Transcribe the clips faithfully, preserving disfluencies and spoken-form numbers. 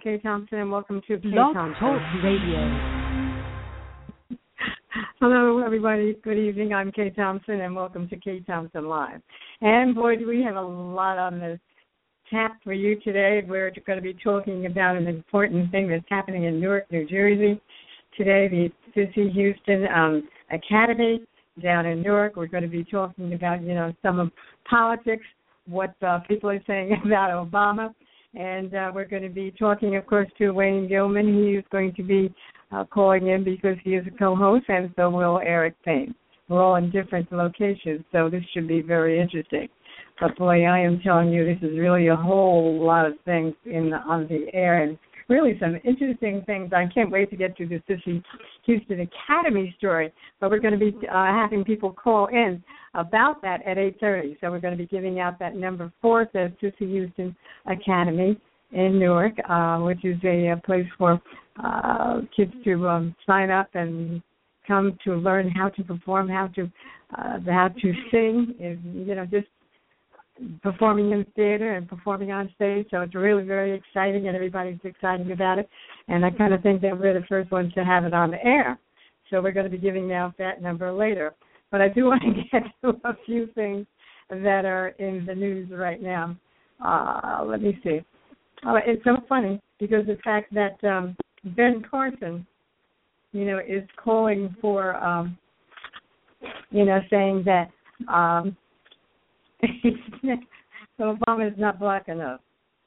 Kay Thompson, and welcome to Kay Blog Thompson Talk Radio. Hello, everybody. Good evening. I'm Kay Thompson, and welcome to Kay Thompson Live. And, boy, do we have a lot on the tap for you today. We're going to be talking about an important thing that's happening in Newark, New Jersey. Today, the Cissy Houston um, Academy down in Newark. We're going to be talking about, you know, some of politics, what uh, people are saying about Obama. And uh, we're going to be talking, of course, to Wayne Gilman. He is going to be uh, calling in because he is a co-host, and so will Eric Payne. We're all in different locations, so this should be very interesting. But, boy, I am telling you, this is really a whole lot of things in the, on the air, and really some interesting things. I can't wait to get to the Cissy Houston Academy story, but we're going to be uh, having people call in about that at eight thirty. So we're going to be giving out that number for the Cissy Houston Academy in Newark, uh, which is a, a place for uh, kids to um, sign up and come to learn how to perform, how to uh, how to sing, and, you know, just performing in theater and performing on stage. So it's really very exciting, and everybody's excited about it. And I kind of think that we're the first ones to have it on the air. So we're going to be giving out that number later. But I do want to get to a few things that are in the news right now. Uh, let me see. Oh, it's so funny because the fact that um, Ben Carson, you know, is calling for, um, you know, saying that um, Obama is not black enough.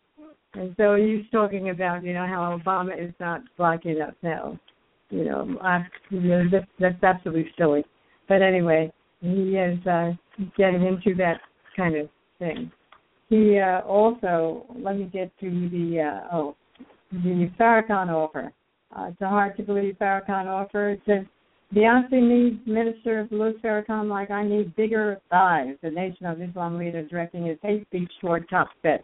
And so he's talking about, you know, how Obama is not black enough now. You know, I, you know that's, that's absolutely silly. But anyway, he is uh, getting into that kind of thing. He uh, also, let me get to the, uh, oh, the Farrakhan offer. Uh, it's a hard-to-believe Farrakhan offer. It says, Beyonce needs Minister Louis Farrakhan like I need bigger thighs. The Nation of Islam leader directing his hate speech toward top fit.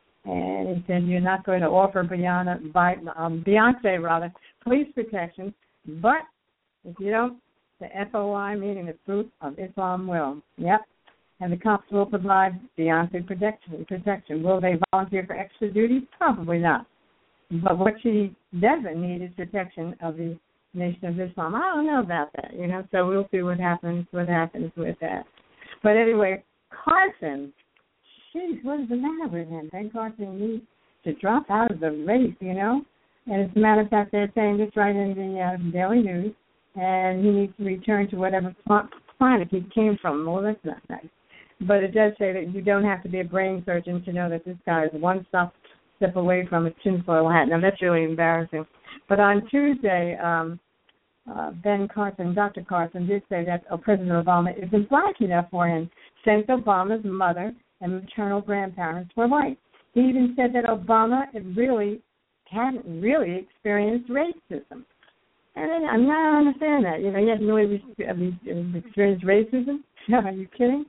And he said, you're not going to offer Beyonce, um, Beyonce rather, police protection, but if you don't, the F O I, meaning the Fruit of Islam, will. Yep. And the cops will provide Beyonce protection. protection. Will they volunteer for extra duty? Probably not. But what she doesn't need is protection of the Nation of Islam. I don't know about that, you know, so we'll see what happens, what happens with that. But anyway, Carson, geez, what is the matter with him? Ben Carson needs to drop out of the race, you know. And as a matter of fact, they're saying this right in the uh, Daily News, and he needs to return to whatever planet he came from. Well, that's not nice. But it does say that you don't have to be a brain surgeon to know that this guy is one step, step away from a tinfoil hat. Now, that's really embarrassing. But on Tuesday, um, uh, Ben Carson, Doctor Carson, did say that uh, President Obama isn't black enough for him, since Obama's mother and maternal grandparents were white. He even said that Obama really hadn't really experienced racism. And I'm not I understand that. You know, he hasn't really experienced racism. Are you kidding?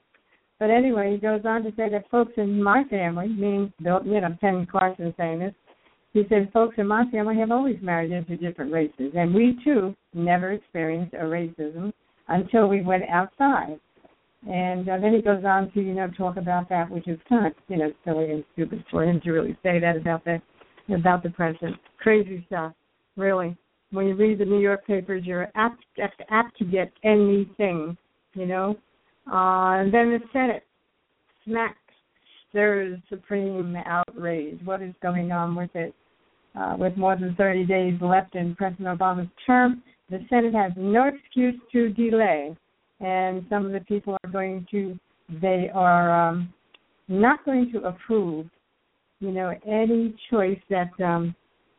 But anyway, he goes on to say that folks in my family, meaning, you know, Ben Carson saying this, he said, folks in my family have always married into different races, and we, too, never experienced a racism until we went outside. And uh, then he goes on to, you know, talk about that, which is kind of, you know, silly and stupid for him to really say that about the, about the president. Crazy stuff, really. When you read the New York papers, you're apt, apt, apt to get anything, you know. Uh, and then the Senate smacks stirs supreme outrage. What is going on with it? Uh, with more than thirty days left in President Obama's term, the Senate has no excuse to delay. And some of the people are going to, they are um, not going to approve, you know, any choice that um,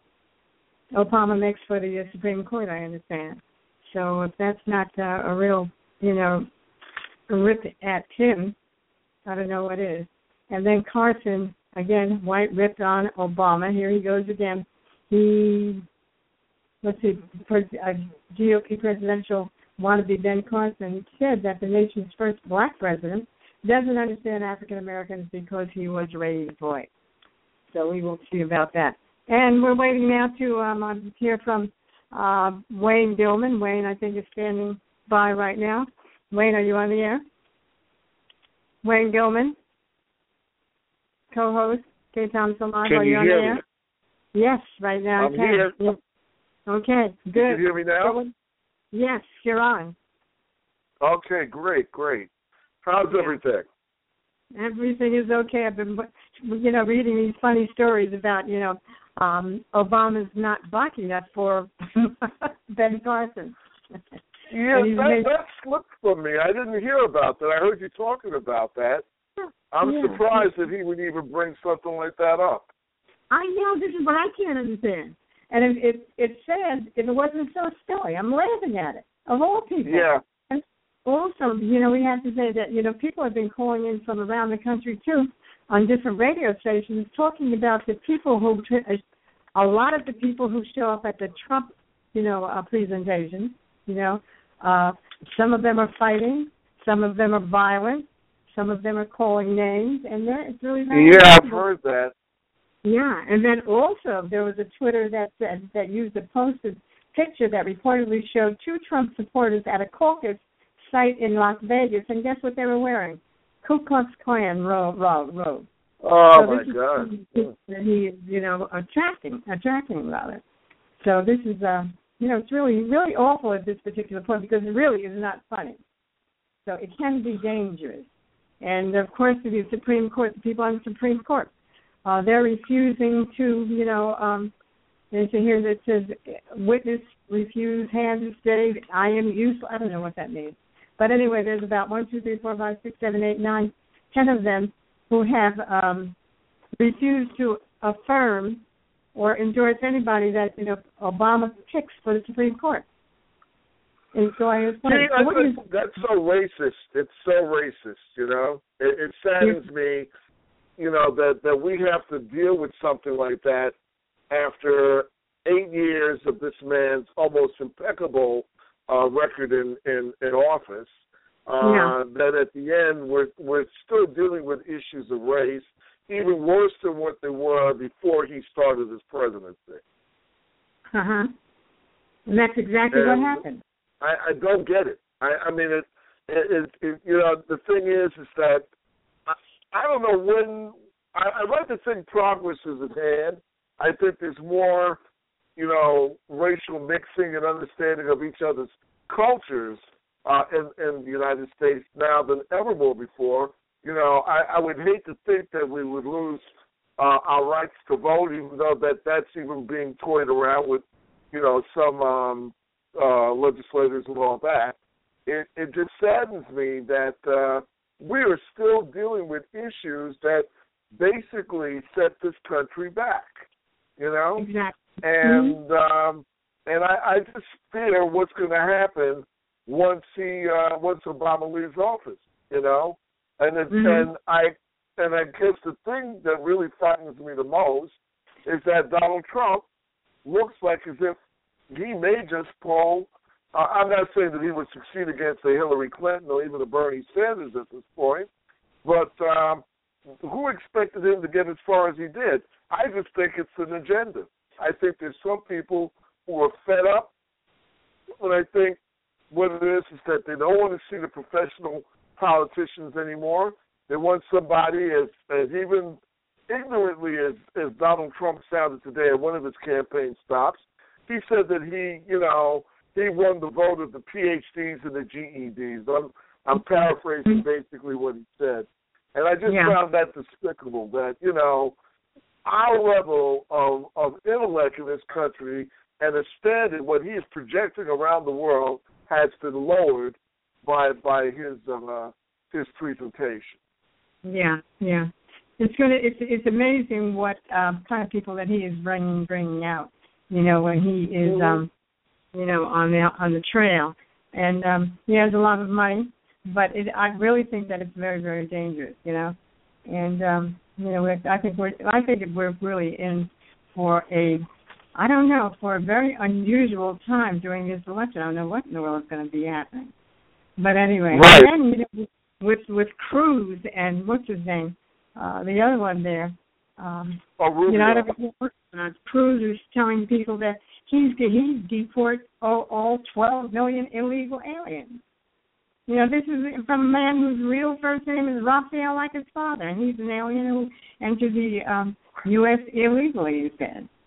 Obama makes for the uh, Supreme Court, I understand. So if that's not uh, a real, you know, rip at him, I don't know what is. And then Carson, again, white ripped on Obama. Here he goes again. He, let's see, a G O P presidential wannabe Ben Carson said that the nation's first black president doesn't understand African Americans because he was raised white. So we will see about that. And we're waiting now to um, hear from uh, Wayne Gilman. Wayne, I think, is standing by right now. Wayne, are you on the air? Wayne Gilman, co-host, Kay Thompson Live. Can are you, you on hear the air? me? Yes, right now. I'm I can. here. Yes. Okay, good. You can hear me now? Yes, you're on. Okay, great, great. How's yeah. everything? Everything is okay. I've been, you know, reading these funny stories about, you know, um, Obama's not blocking us for Ben Carson. Yeah, that, made... that slipped from me. I didn't hear about that. I heard you talking about that. I'm yeah. surprised that he would even bring something like that up. I know. This is what I can't understand. And it, it, it's sad if it wasn't so silly. I'm laughing at it, of all people. Yeah. And also, you know, we have to say that, you know, people have been calling in from around the country, too, on different radio stations, talking about the people who, a lot of the people who show up at the Trump, you know, uh, presentation, you know, uh, some of them are fighting, some of them are violent, some of them are calling names, and it's really not Yeah, possible. I've heard that. Yeah, and then also there was a Twitter that said, that used a posted picture that reportedly showed two Trump supporters at a caucus site in Las Vegas, and guess what they were wearing? Ku Klux Klan robe. robe. Oh, so my this God. Is, that he is, you know, attracting, attracting, rather. So this is, uh, you know, it's really, really awful at this particular point because it really is not funny. So it can be dangerous. And, of course, the Supreme Court, the people on the Supreme Court, uh, they're refusing to, you know, um, there's a here that says, witness, refuse, hand, stay, I am useful. I don't know what that means. But anyway, there's about one, two, three, four, five, six, seven, eight, nine, ten of them who have um, refused to affirm or endorse anybody that, you know, Obama picks for the Supreme Court. And so I was wondering, See, what that's, that's so racist. It's so racist, you know. It, it saddens yeah. me, you know, that, that we have to deal with something like that after eight years of this man's almost impeccable uh, record in, in, in office. Uh, yeah. That at the end we're we're still dealing with issues of race, even worse than what they were before he started his presidency. Uh huh. And that's exactly and what happened. I, I don't get it. I, I mean, it, it, it. You know, the thing is, is that I, I don't know when. I, I like to think progress is at hand. I think there's more, you know, racial mixing and understanding of each other's cultures uh, in, in the United States now than ever more before. You know, I, I would hate to think that we would lose uh, our rights to vote, even though that that's even being toyed around with, you know, some um, uh, legislators and all that. It, it just saddens me that uh, we are still dealing with issues that basically set this country back, you know? Exactly. And mm-hmm. um, and I, I just fear what's going to happen once he uh, once Obama leaves office, you know? And it, mm-hmm. and I and I guess the thing that really frightens me the most is that Donald Trump looks like as if he may just pull. Uh, I'm not saying that he would succeed against a Hillary Clinton or even a Bernie Sanders at this point, but um, who expected him to get as far as he did? I just think it's an agenda. I think there's some people who are fed up, and I think what it is is that they don't want to see the professional politicians anymore. They want somebody as, as even ignorantly as, as Donald Trump sounded today at one of his campaign stops. He said that he, you know, he won the vote of the P H Ds and the G E Ds. I'm, I'm paraphrasing basically what he said. And I just yeah. found that despicable, that, you know, our level of, of intellect in this country and the standard, what he is projecting around the world, has been lowered by by his uh, his presentation. Yeah, yeah. It's gonna. It's it's amazing what um, kind of people that he is bringing bringing out. You know, when he is, um, you know, on the on the trail, and um, he has a lot of money, but it, I really think that it's very very dangerous. You know, and um, you know, I think we're I think we're really in for a, I don't know, for a very unusual time during this election. I don't know what in the world is going to be happening. But anyway, right. and then, you know, with with Cruz and what's his name, uh, the other one there, um, oh, Rubio. you know, I don't, uh, Cruz is telling people that he's he's deport all, all twelve million illegal aliens. You know, this is from a man whose real first name is Raphael, like his father, and he's an alien who entered the um, U S illegally, he said.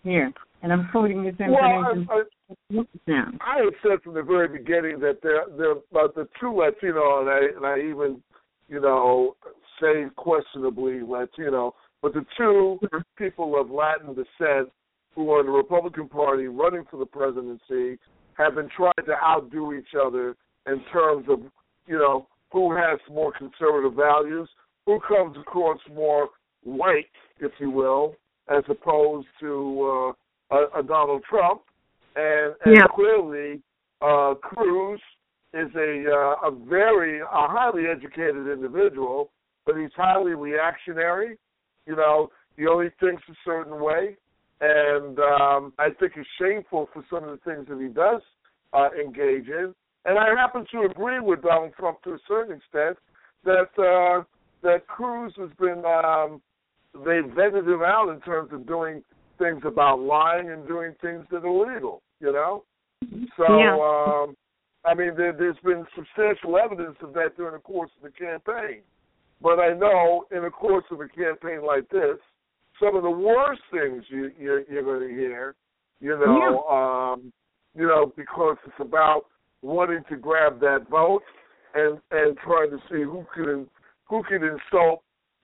here, and I'm quoting this information. Well, I, I, I had said from the very beginning that there, there, about the two Latino, and I, and I even, you know, say questionably Latino, but the two people of Latin descent who are in the Republican Party running for the presidency have been trying to outdo each other in terms of, you know, who has more conservative values, who comes across more white, if you will, as opposed to uh, a, a Donald Trump. And, and yeah. clearly, uh, Cruz is a, uh, a very, a highly educated individual, but he's highly reactionary. You know, he only thinks a certain way. And um, I think it's shameful for some of the things that he does uh, engage in. And I happen to agree with Donald Trump to a certain extent that uh, that Cruz has been, um, they've vetted him out in terms of doing things about lying and doing things that are illegal, you know? So, yeah. um, I mean, there, there's been substantial evidence of that during the course of the campaign. But I know in the course of a campaign like this, some of the worst things you, you're, you're going to hear, you know, yeah. um, you know, because it's about wanting to grab that vote and, and trying to see who can who can insult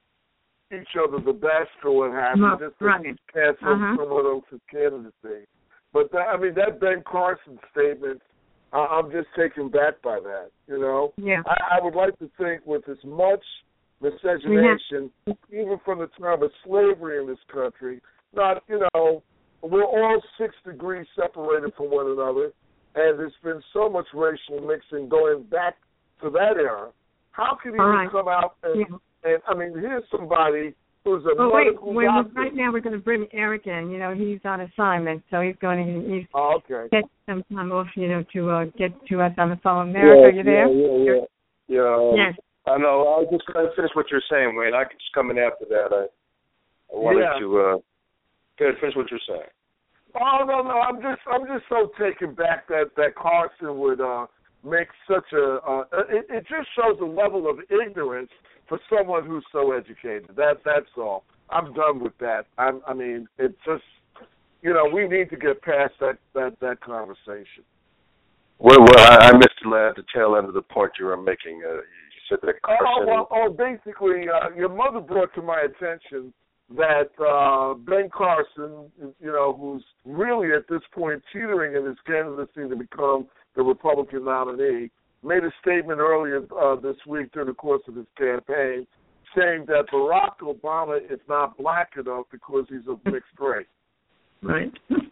each other the best or what have you, well, just right. to cancel uh-huh. someone else's candidacy. But that, I mean, that Ben Carson statement, uh, I'm just taken back by that. You know, yeah. I, I would like to think with as much miscegenation, yeah. even from the time of slavery in this country, not, you know, we're all six degrees separated from one another, and there's been so much racial mixing going back to that era. How can he right. come out and, yeah. and, I mean, here's somebody who's a oh, medical wait, doctor. Wait, right now we're going to bring Eric in. You know, he's on assignment, so he's going to he's oh, okay. get some time off, you know, to uh, get to us on the phone. Eric, yeah, are you there? Yeah, yeah, yeah. yeah um, yes. I know. I was just going to finish what you're saying, Wayne. I could just come in after that. I, I wanted yeah. to uh, go ahead, finish what you're saying. Oh no, no. I'm just, I'm just so taken back that that Carson would uh, make such a. Uh, it, it just shows a level of ignorance for someone who's so educated. That, that's all. I'm done with that. I'm, I mean, it's just, you know, we need to get past that that, that conversation. Well, well, I, I missed the, the tail end of the point you were making. Uh, you said that Carson. Oh, well, oh basically, uh, your mother brought to my attention that uh, Ben Carson, you know, who's really at this point teetering in his candidacy to become the Republican nominee, made a statement earlier uh, this week during the course of his campaign saying that Barack Obama is not black enough because he's of mixed race. Right.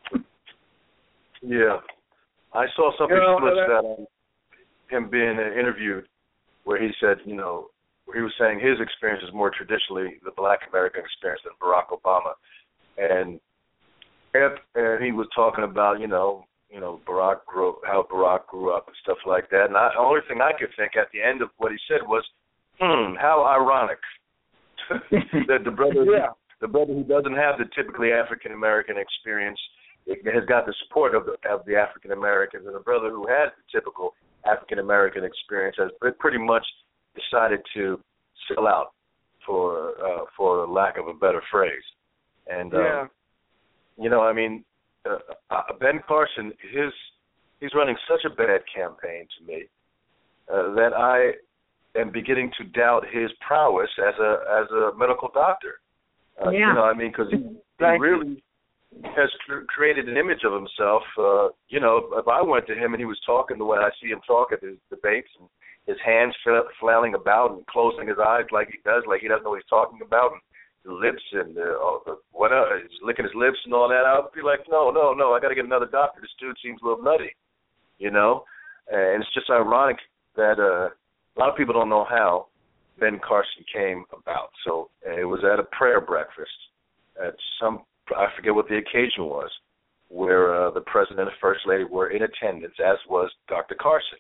yeah. I saw something you know, similar to that on him being interviewed where he said, you know, where he was saying his experience is more traditionally the black American experience than Barack Obama. And and he was talking about, you know, you know, Barack grew, how Barack grew up and stuff like that. And I, the only thing I could think at the end of what he said was, hmm, how ironic that the brother, yeah. the brother who doesn't have the typically African American experience has got the support of the, of the African Americans, and the brother who has the typical African American experience has pretty much decided to sell out, for uh, for lack of a better phrase. And yeah. um, you know, I mean, uh, uh, Ben Carson, his he's running such a bad campaign to me uh, that I am beginning to doubt his prowess as a as a medical doctor. Uh, yeah. You know, I mean, because he, he really has cr- created an image of himself. Uh, you know, if I went to him and he was talking the way I see him talk at his debates, and his hands flailing about and closing his eyes like he does, like he doesn't know what he's talking about, and his lips and uh, all the, whatever, he's licking his lips and all that, I would be like, no, no, no, I got to get another doctor. This dude seems a little nutty, you know? And it's just ironic that uh, a lot of people don't know how Ben Carson came about. So uh, it was at a prayer breakfast at some, I forget what the occasion was, where uh, the president and the first lady were in attendance, as was Doctor Carson.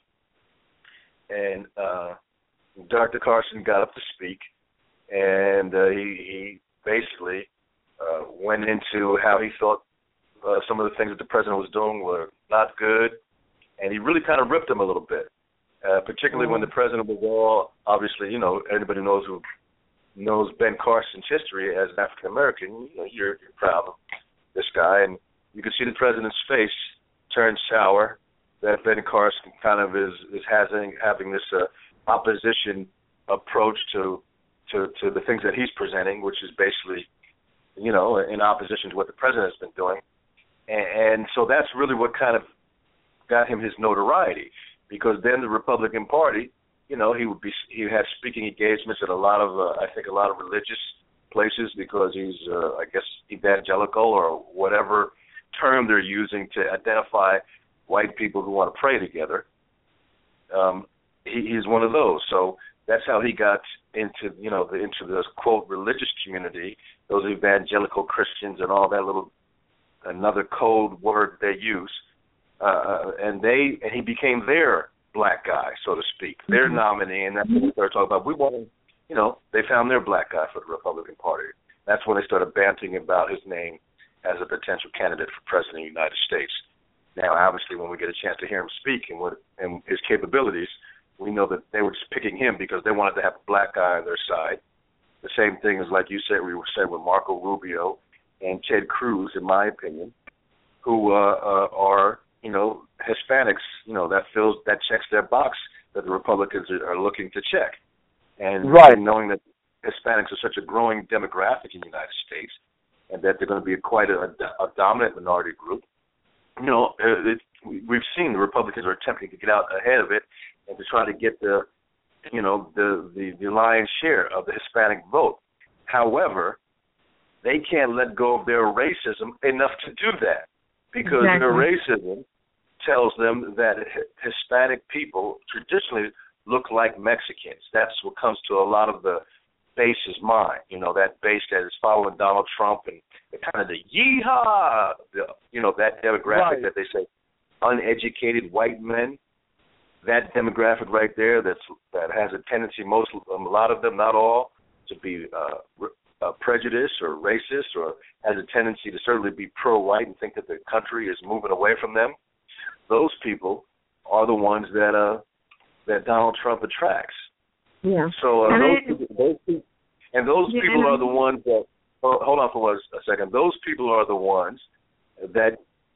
And uh, Doctor Carson got up to speak, and uh, he, he basically uh, went into how he thought uh, some of the things that the president was doing were not good, and he really kind of ripped him a little bit, uh, particularly mm-hmm. when the president was all, obviously, you know, anybody who knows who knows Ben Carson's history as an African-American, you know, you're, you're proud of this guy, and you can see the president's face turn sour. That Ben Carson kind of is is having having this uh, opposition approach to, to to the things that he's presenting, which is basically, you know, in opposition to what the president has been doing, and, and so that's really what kind of got him his notoriety, because then the Republican Party, you know, he would be he had speaking engagements at a lot of uh, I think a lot of religious places because he's uh, I guess evangelical or whatever term they're using to identify white people who want to pray together. Um, he, he's one of those. So that's how he got into, you know, the, into this, quote, religious community, those evangelical Christians and all that little, another code word they use. Uh, and they, and he became their black guy, so to speak, their mm-hmm. nominee, and that's what they started talking about. We want, you know, they found their black guy for the Republican Party. That's when they started banting about his name as a potential candidate for president of the United States. Now, obviously, when we get a chance to hear him speak and what and his capabilities, we know that they were just picking him because they wanted to have a black guy on their side. The same thing as, like you said, we were saying with Marco Rubio and Ted Cruz, in my opinion, who uh, uh, are, you know, Hispanics. You know, that fills that checks their box that the Republicans are, are looking to check. And, right. and knowing that Hispanics are such a growing demographic in the United States, and that they're going to be quite a, a dominant minority group. You know, it, we've seen the Republicans are attempting to get out ahead of it and to try to get the, you know, the, the, the lion's share of the Hispanic vote. However, they can't let go of their racism enough to do that, because exactly. their racism tells them that Hispanic people traditionally look like Mexicans. That's what comes to a lot of the base's mind, you know, that base that is following Donald Trump and the kind of the yeehaw, the, you know, that demographic right. that they say, uneducated white men, that demographic right there that's that has a tendency, most a lot of them, not all, to be uh, uh, prejudiced or racist, or has a tendency to certainly be pro-white and think that the country is moving away from them. Those people are the ones that uh, that Donald Trump attracts. Yeah. So uh, and, those, I, people, those people, and those yeah, people and are the ones that. Oh, hold on for a second. Those people are the ones that,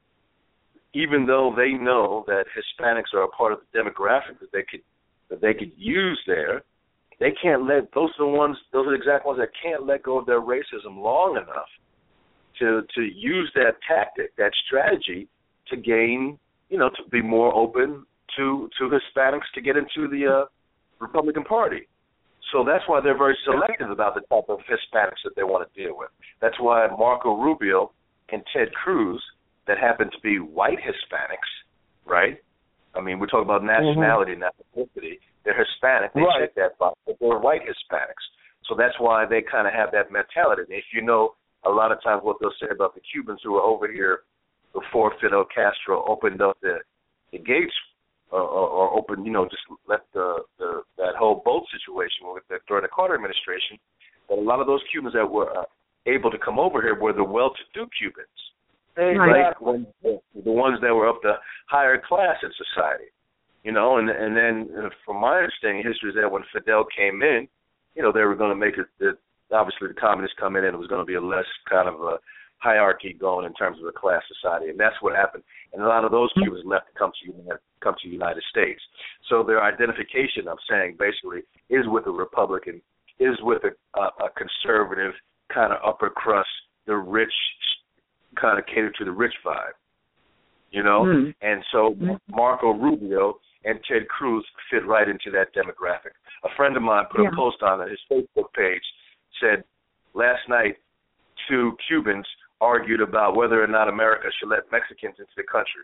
even though they know that Hispanics are a part of the demographic that they could that they could use there, they can't let. Those are the ones. Those are the exact ones that can't let go of their racism long enough to to use that tactic, that strategy, to gain, you know, to be more open to to Hispanics to get into the uh, Republican Party. So that's why they're very selective about the type of Hispanics that they want to deal with. That's why Marco Rubio and Ted Cruz, that happen to be white Hispanics, right? I mean, we're talking about nationality, mm-hmm. not ethnicity. They're Hispanic. They right. check that box, but they're white Hispanics. So that's why they kind of have that mentality. And if you know, a lot of times what they'll say about the Cubans who were over here before Fidel Castro opened up the, the gates, or, or, or opened, you know, just let the, the that whole boat situation with the, during the Carter administration, that a lot of those Cubans that were uh, able to come over here were the well-to-do Cubans. Exactly. Like the, the ones that were of the higher class in society, you know, and and then uh, from my understanding, history is that when Fidel came in, you know, they were going to make it, it, obviously the communists come in and it was going to be a less kind of a hierarchy going in terms of a class society, and that's what happened. And a lot of those Cubans left to come to come to the United States. So their identification, I'm saying, basically, is with a Republican, is with a, a, a conservative kind of upper crust, the rich, kind of cater to the rich vibe, you know? Mm. And so Marco Rubio and Ted Cruz fit right into that demographic. A friend of mine put yeah. a post on his Facebook page, said, last night, two Cubans argued about whether or not America should let Mexicans into the country.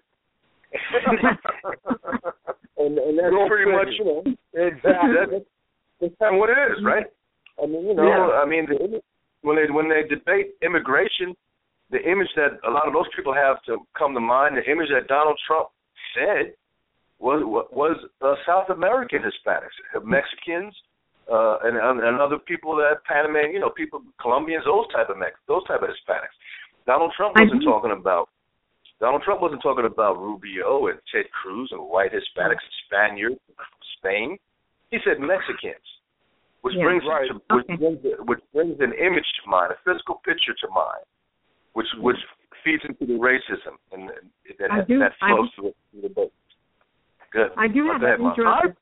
and, and that's Go pretty much, you know, exactly. That's, that's kind of what it is, right? I mean, you know, yeah. I mean, the, when they when they debate immigration, the image that a lot of those people have to come to mind, the image that Donald Trump said was was uh, South American Hispanics, Mexicans, uh, and, and other people that Panamanian, you know, people, Colombians, those type of Mex, those type of Hispanics. Donald Trump wasn't talking about Donald Trump wasn't talking about Rubio and Ted Cruz and white Hispanics and Spaniards from Spain. He said Mexicans, which yeah, brings right. to, which, okay. brings, which brings an image to mind, a physical picture to mind, which which feeds into the racism and that I do, that flows I, through the book. Good. I do oh, have ahead, to interrupt.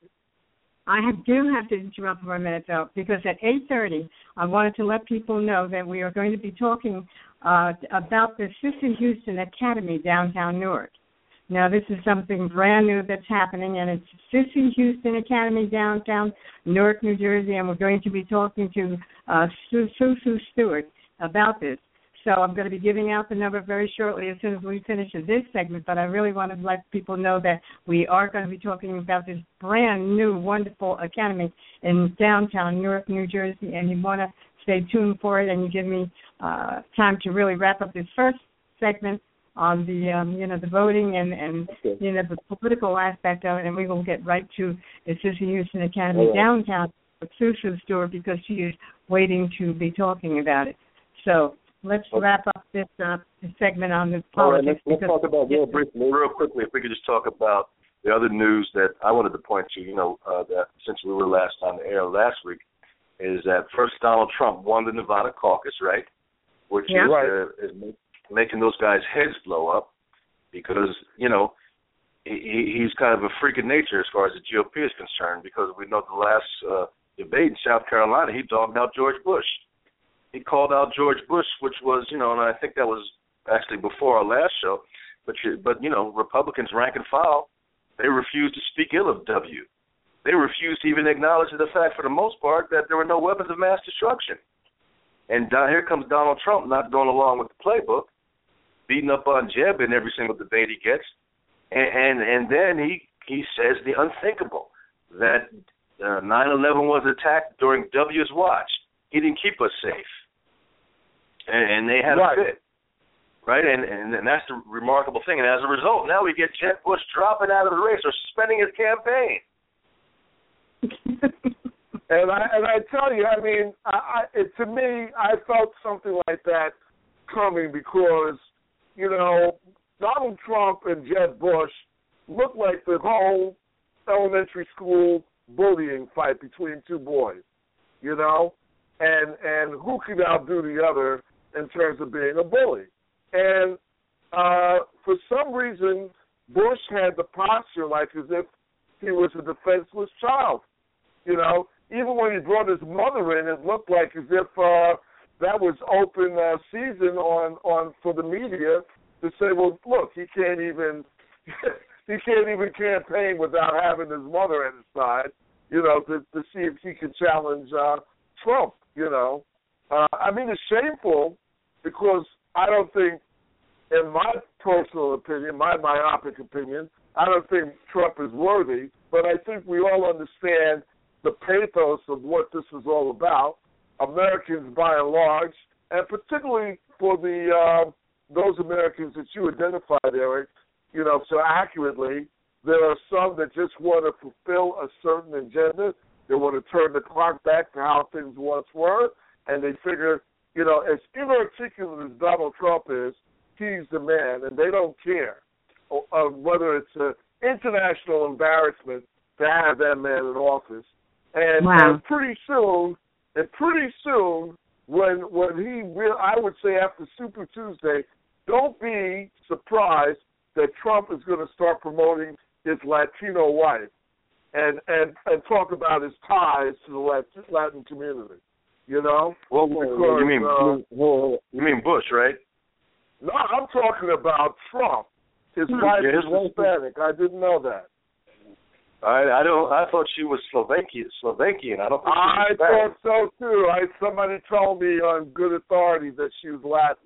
I have, do have to interrupt for a minute, though, because at eight thirty, I wanted to let people know that we are going to be talking uh, about the Sister Houston Academy downtown Newark. Now, this is something brand new that's happening, and it's Sister Houston Academy downtown Newark, New Jersey, and we're going to be talking to uh, Sue, Sue, Sue Stewart about this. So I'm going to be giving out the number very shortly as soon as we finish this segment, but I really want to let people know that we are going to be talking about this brand new, wonderful academy in downtown Newark, New Jersey, and you want to stay tuned for it, and you give me uh, time to really wrap up this first segment on the, um, you know, the voting and, and okay. you know, the political aspect of it, and we will get right to the Sister Houston Academy right. downtown with Sue Sue Stewart because she is waiting to be talking about it. So let's okay. wrap up this uh, segment on the politics. All right, let's, let's talk about real briefly, real quickly, if we could just talk about the other news that I wanted to point to, you know, uh, that since we were last on the air last week, is that first Donald Trump won the Nevada caucus, right? Which yeah. is, uh, is making those guys' heads blow up because, you know, he, he's kind of a freak of nature as far as the G O P is concerned because we know the last uh, debate in South Carolina, he dogged out George Bush. He called out George Bush, which was, you know, and I think that was actually before our last show, but, you, but you know, Republicans rank and file, they refused to speak ill of W. They refused to even acknowledge the fact, for the most part, that there were no weapons of mass destruction. And down here comes Donald Trump not going along with the playbook, beating up on Jeb in every single debate he gets, and and, and then he, he says the unthinkable, that uh, nine eleven was attacked during W's watch. He didn't keep us safe. And, and they had right. a fit. Right? And, and and that's the remarkable thing. And as a result, now we get Jeb Bush dropping out of the race or suspending his campaign. and I and I tell you, I mean, I, I, it, to me, I felt something like that coming because, you know, Donald Trump and Jeb Bush looked like the whole elementary school bullying fight between two boys, you know, and and who can outdo the other in terms of being a bully. And uh, for some reason, Bush had the posture like as if he was a defenseless child. You know, even when he brought his mother in, it looked like as if uh, that was open uh, season on, on for the media to say, well, look, he can't even he can't even campaign without having his mother at his side. You know, to, to see if he could challenge uh, Trump. You know, uh, I mean, it's shameful because I don't think, in my personal opinion, my myopic opinion, I don't think Trump is worthy. But I think we all understand the pathos of what this is all about. Americans, by and large, and particularly for the uh, those Americans that you identified, Eric, you know, so accurately, there are some that just want to fulfill a certain agenda. They want to turn the clock back to how things once were, and they figure, you know, as inarticulate as Donald Trump is, he's the man, and they don't care uh, whether it's an international embarrassment to have that man in office. And, wow. and pretty soon, and pretty soon, when when he will, I would say after Super Tuesday, don't be surprised that Trump is going to start promoting his Latino wife and and, and talk about his ties to the Latin, Latin community. You know? Well, because, you mean uh, well, you mean Bush, right? No, I'm talking about Trump. His wife yeah, is Hispanic. I didn't know that. I I don't. I thought she was Slovakian. Slovakian. I don't. Think I she was thought so too. I somebody told me on good authority that she was Latin.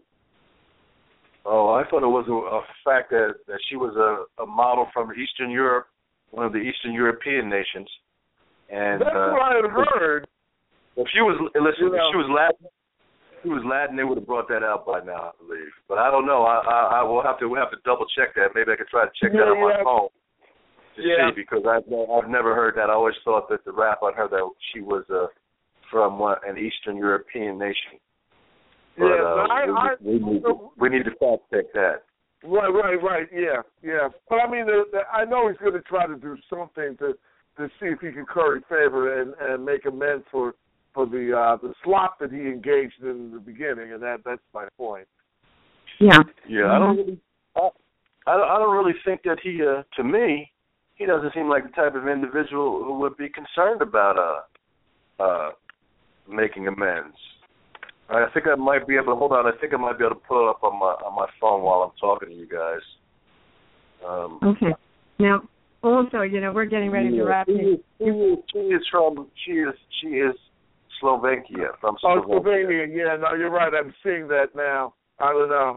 Oh, I thought it was a, a fact that, that she was a, a model from Eastern Europe, one of the Eastern European nations. And that's uh, what I had heard. If she was, listen, you know, if she was Latin, if she was Latin, they would have brought that out by now, I believe. But I don't know. I I, I will have to we'll have to double check that. Maybe I could try to check yeah, that on my yeah. phone. To yeah. see, because I've I've never heard that. I always thought that the rap on her that she was uh, from uh, an Eastern European nation. But, yeah, uh, I, we, I, we, need to, we need to fact check that. Right, right, right. Yeah, yeah. But I mean, the, the, I know he's going to try to do something to to see if he can curry favor and, and make amends for for the uh, the slop that he engaged in the beginning, and that that's my point. Yeah. Yeah, mm-hmm. I don't really, I, I don't, I don't really think that he, uh, to me, he doesn't seem like the type of individual who would be concerned about uh, uh, making amends. I think I might be able to hold on. I think I might be able to pull it up on my on my phone while I'm talking to you guys. Um, okay. Now, also, you know, we're getting ready yeah, to wrap. She is, she, is, she is from she is she is Slovakia from Oh, Slovenia. Slovenia. Yeah, no, you're right. I'm seeing that now. I don't know.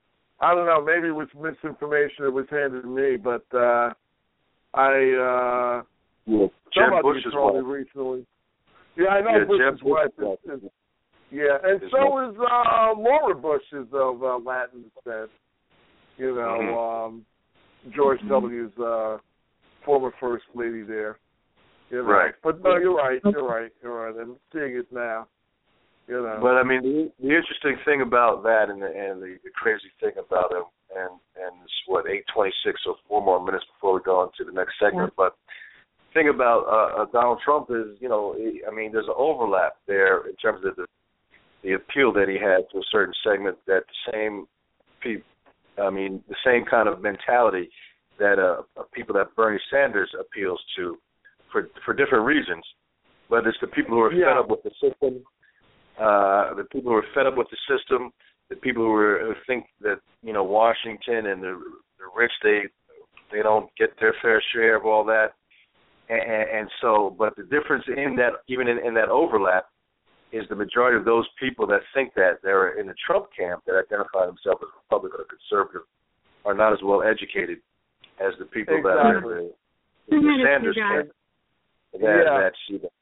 I don't know. Maybe it was misinformation that was handed to me, but uh, I uh, yeah, Jeb somebody Bush's told me wife. recently. Yeah, I know yeah, Bush's Jeb wife. Bush's Is, wife. is, yeah, and His so wife. is uh, Laura Bush is of uh, Latin descent. You know, Mm-hmm. um, George W.'s uh, former first lady there. You know. Right. But no, you're right. You're right. You're right. I'm seeing it now. You know. But I mean, the, the interesting thing about that, and the, and the, the crazy thing about him, and and it's what eight twenty-six, so four more minutes before we go on to the next segment. Yeah. But the thing about uh, uh, Donald Trump is, you know, he, I mean, there's an overlap there in terms of the the appeal that he had to a certain segment. That the same people, I mean, the same kind of mentality that uh, people that Bernie Sanders appeals to, for for different reasons. But it's the people who are yeah. fed up with the system. Uh, the people who are fed up with the system, the people who, are, who think that, you know, Washington and the, the rich, they they don't get their fair share of all that. And, and so, but the difference in that, even in, in that overlap, is the majority of those people that think that they're in the Trump camp, that identify themselves as Republican or conservative, are not as well educated as the people exactly. that are in the, the Sanders camp that, yeah. that see that.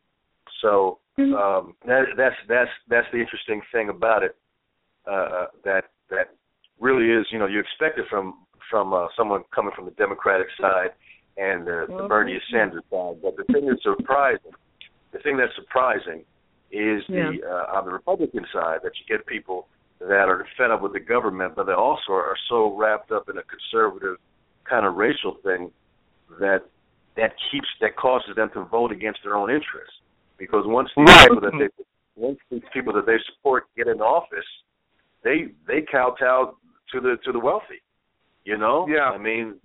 So um, that, that's that's that's the interesting thing about it. Uh, that that really is, you know, you expect it from from uh, someone coming from the Democratic side and uh, the Bernie Sanders side. But the thing that's surprising, the thing that's surprising, is the yeah. uh, on the Republican side that you get people that are fed up with the government, but they also are so wrapped up in a conservative kind of racial thing that that keeps that causes them to vote against their own interests. Because once these right. people that they once these people that they support get in office, they they kowtow to the to the wealthy, you know. Yeah. I mean,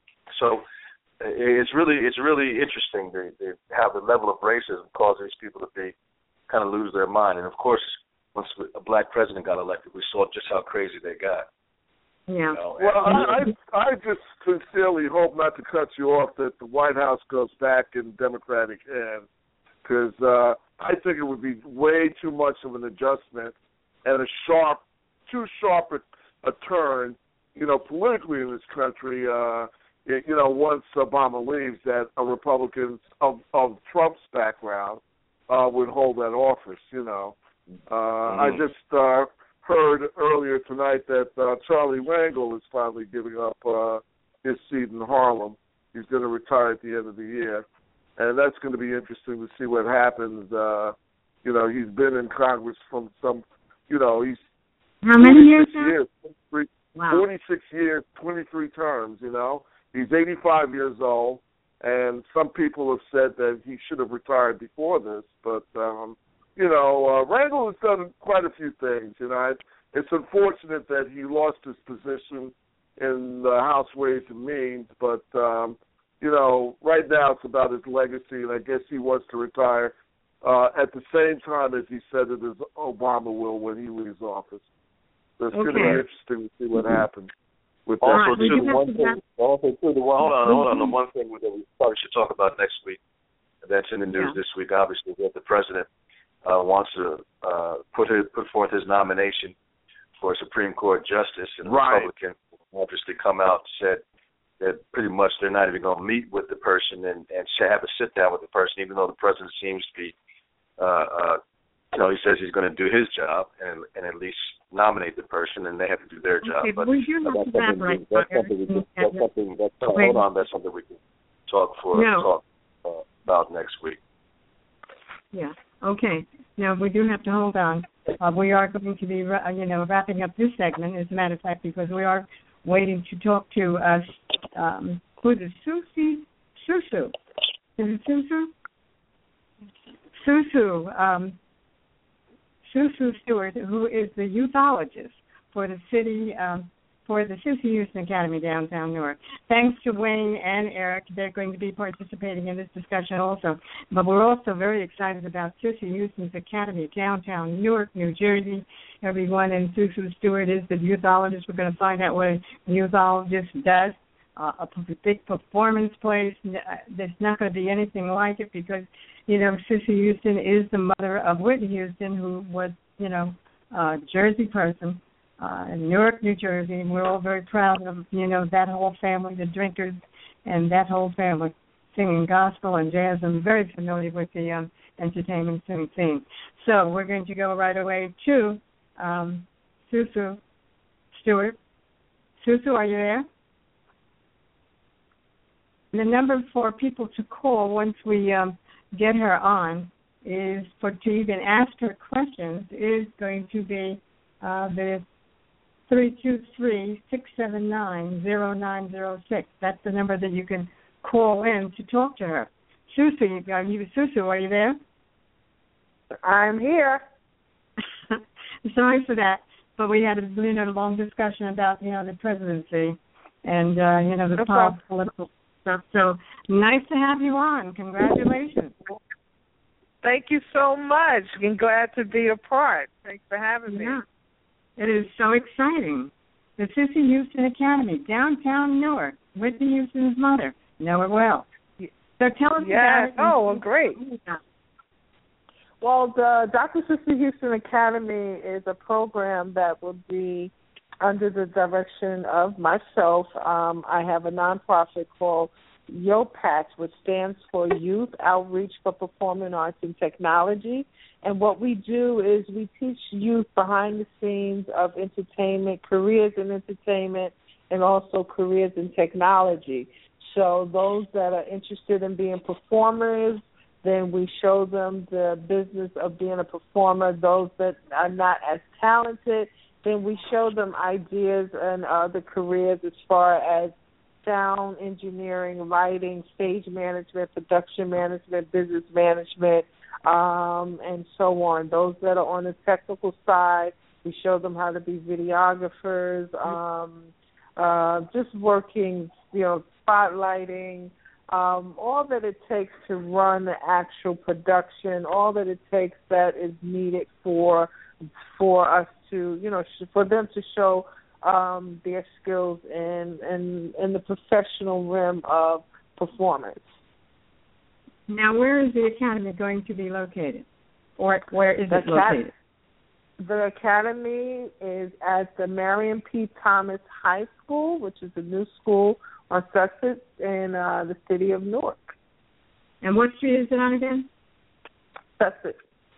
so it's really it's really interesting to, to have the level of racism cause these people to be kind of lose their mind. And of course, once a black president got elected, we saw just how crazy they got. Yeah. You know? Well, I, I I just sincerely hope, not to cut you off, that the White House goes back in Democratic hands. Because uh, I think it would be way too much of an adjustment and a sharp, too sharp a, a turn, you know, politically in this country, uh, it, you know, once Obama leaves, that a Republican of, of Trump's background uh, would hold that office, you know. Uh, mm-hmm. I just uh, heard earlier tonight that uh, Charlie Rangel is finally giving up uh, his seat in Harlem. He's going to retire at the end of the year. And that's going to be interesting to see what happens. Uh, you know, he's been in Congress from some, you know, he's how many years? years wow. forty-six years, twenty-three terms. You know, he's eighty-five years old, and some people have said that he should have retired before this. But um, you know, uh, Rangel has done quite a few things. You know, it's unfortunate that he lost his position in the House Ways and Means, but. Um, You know, right now it's about his legacy, and I guess he wants to retire uh, at the same time as he said it as Obama will when he leaves office. So it's okay. going to be interesting to see what happens with that. Also, right. too, the one thing, also, too, the one, hold on, hold on, the one thing that we probably should talk about next week, that's in the news yeah. this week, obviously, that the president uh, wants to uh, put his, put forth his nomination for a Supreme Court justice, and the right. Republican obviously come out and said that pretty much they're not even going to meet with the person and, and have a sit-down with the person, even though the president seems to be, uh, uh, you know, he says he's going to do his job and, and at least nominate the person, and they have to do their job. Okay, but we do have that's to something, right that's something we can, that's something, that's, uh, hold on, that's something we can talk for, no. talk uh, about next week. Yeah, okay. Now, we do have to hold on. Uh, we are going to be, you know, wrapping up this segment, as a matter of fact, because we are waiting to talk to us. Um, who is it? Susie? Susu. Is it Susu? Susu. Um, Susu Stewart, who is the youthologist for the city, um, for the Susie Houston Academy downtown Newark. Thanks to Wayne and Eric. They're going to be participating in this discussion also. But we're also very excited about Susie Houston's Academy downtown Newark, New Jersey. Everyone, and Susu Stewart is the youthologist. We're going to find out what a youthologist does. Uh, a big performance place. There's not going to be anything like it because, you know, Susie Houston is the mother of Whitney Houston, who was, you know, a Jersey person uh, in Newark, New Jersey. And we're all very proud of, you know, that whole family, the Drinkers, and that whole family singing gospel and jazz. I'm very familiar with the um, entertainment scene. So we're going to go right away to um, Susu Stewart. Susu, are you there? The number for people to call once we um, get her on is for to even ask her questions is going to be uh, the three two three, six seven nine, zero nine zero six. That's the number that you can call in to talk to her. Susu, are you, Susu, are you there? I'm here. Sorry for that, but we had a you know, long discussion about, you know, the presidency and, uh, you know, the no political stuff. So nice to have you on. Congratulations. Thank you so much. I'm glad to be a part. Thanks for having me. Yeah. It is so exciting. The Susie Houston Academy, downtown Newark, Whitney Houston's mother. Know it well. So tell us yeah. about it. Oh, well, great. Well, the Doctor Susie Houston Academy is a program that will be under the direction of myself. Um, I have a nonprofit called YOPAT, which stands for Youth Outreach for Performing Arts and Technology. And what we do is we teach youth behind the scenes of entertainment, careers in entertainment, and also careers in technology. So those that are interested in being performers, then we show them the business of being a performer. Those that are not as talented, then we show them ideas and other careers as far as sound engineering, lighting, stage management, production management, business management, um, and so on. Those that are on the technical side, we show them how to be videographers, um, uh, just working, you know, spotlighting, um, all that it takes to run the actual production, all that it takes that is needed for for us to, you know, for them to show um, their skills in, in in the professional realm of performance. Now, where is the academy going to be located, or where is the it located? The academy is at the Marion P. Thomas High School, which is a new school on Sussex in uh, the city of Newark. And what street is it on again? Sussex.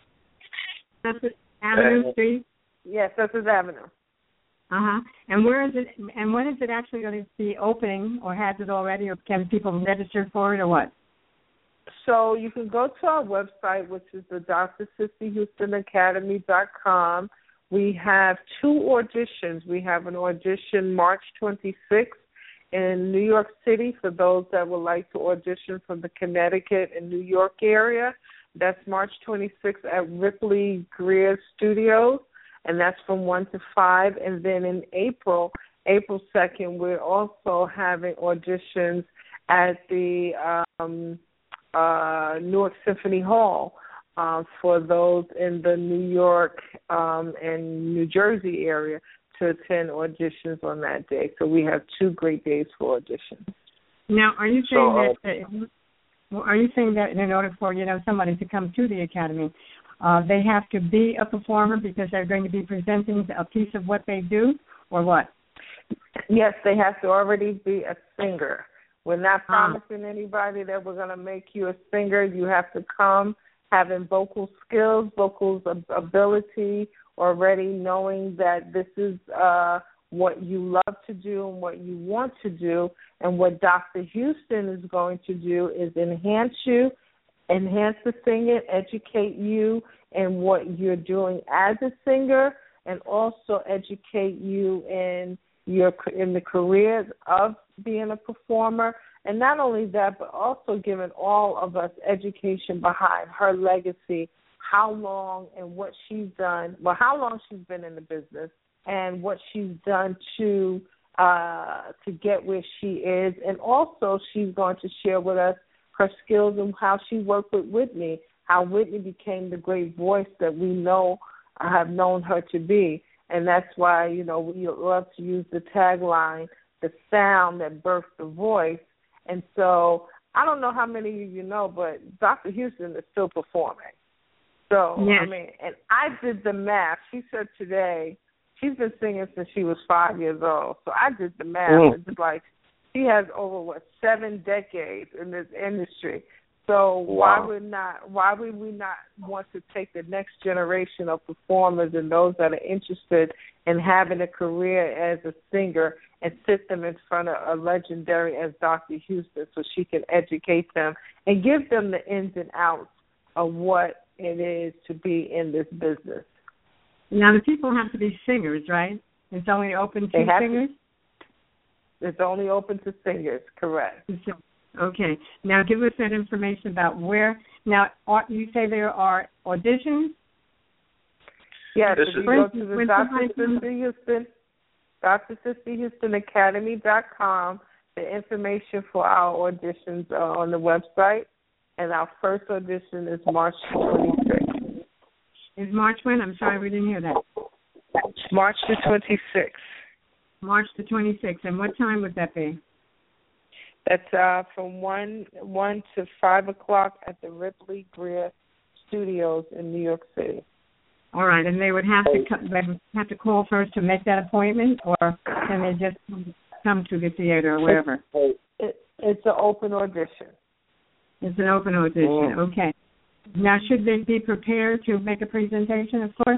Sussex Avenue Street? Yes, Sussex Avenue. Uh-huh. And where is it, and when is it actually going to be opening, or has it already, or can people register for it, or what? So you can go to our website, which is the D R Susie Houston Academy dot com. We have two auditions. We have an audition March twenty-sixth in New York City for those that would like to audition from the Connecticut and New York area. That's March twenty-sixth at Ripley Greer Studios, and that's from one to five. And then in April, April second, we're also having auditions at the um, uh, Newark Symphony Hall uh, for those in the New York um, and New Jersey area to attend auditions on that day. So we have two great days for auditions. Now, are you saying so, uh, that? Well, are you saying that in order for, you know, somebody to come to the academy, uh, they have to be a performer because they're going to be presenting a piece of what they do, or what? Yes, they have to already be a singer. We're not promising uh, anybody that we're going to make you a singer. You have to come having vocal skills, vocal ability, already knowing that this is uh, what you love to do and what you want to do. And what Doctor Houston is going to do is enhance you, enhance the singing, educate you in what you're doing as a singer, and also educate you in your in the career of being a performer. And not only that, but also giving all of us education behind her legacy, how long and what she's done, well, how long she's been in the business, and what she's done to uh, to get where she is. And also she's going to share with us her skills and how she worked with Whitney, how Whitney became the great voice that we know, uh, have known her to be. And that's why, you know, we love to use the tagline, the sound that birthed the voice. And so I don't know how many of you know, but Doctor Houston is still performing. So, yes. I mean, and I did the math. She said today she's been singing since she was five years old. So I did the math. Mm. It's like she has over, what, seven decades in this industry. So wow. why would not? Why would we not want to take the next generation of performers and those that are interested in having a career as a singer and sit them in front of a legendary as Doctor Houston, so she can educate them and give them the ins and outs of what it is to be in this business. Now the people have to be singers, right? It's only open to singers. To, it's only open to singers, correct? Okay. Now give us that information about where. Now you say there are auditions. Yes, if you go to the Doctor Sister Houston, Doctor Sister Houston Academy dot com. The information for our auditions are on the website, and our first audition is March twenty-sixth. Is March when? I'm sorry, we didn't hear that. March the twenty-sixth. March the twenty-sixth. And what time would that be? That's uh, from one one to five o'clock at the Ripley Greer Studios in New York City. All right, and they would have to come, they would have to call first to make that appointment, or can they just come to the theater or wherever? It, it, it's an open audition. It's an open audition. Oh. Okay. Now, should they be prepared to make a presentation? Of course.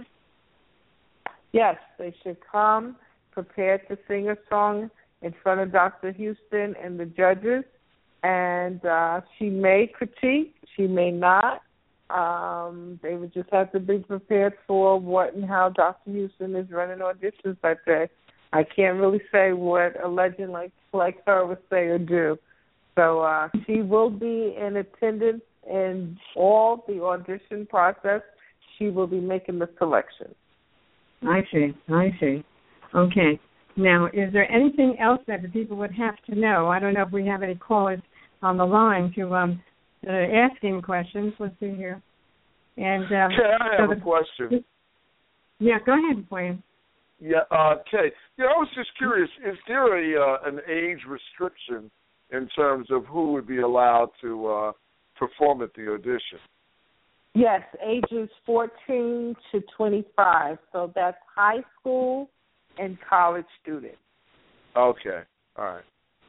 Yes, they should come prepared to sing a song in front of Doctor Houston and the judges, and uh, she may critique, she may not. Um, they would just have to be prepared for what and how Doctor Houston is running auditions that day. I can't really say what a legend like like her would say or do. So uh, she will be in attendance in all the audition process. She will be making the selection. I see. I see. Okay. Now, is there anything else that the people would have to know? I don't know if we have any callers on the line to um, uh, ask him questions. Let's see here. And um, Kay, I have so a question. Yeah, go ahead, Wayne. Yeah, uh, Kay. Yeah, I was just curious. Is there a uh, an age restriction in terms of who would be allowed to uh, perform at the audition? Yes, ages fourteen to twenty-five. So that's high school and college students. Okay. All right.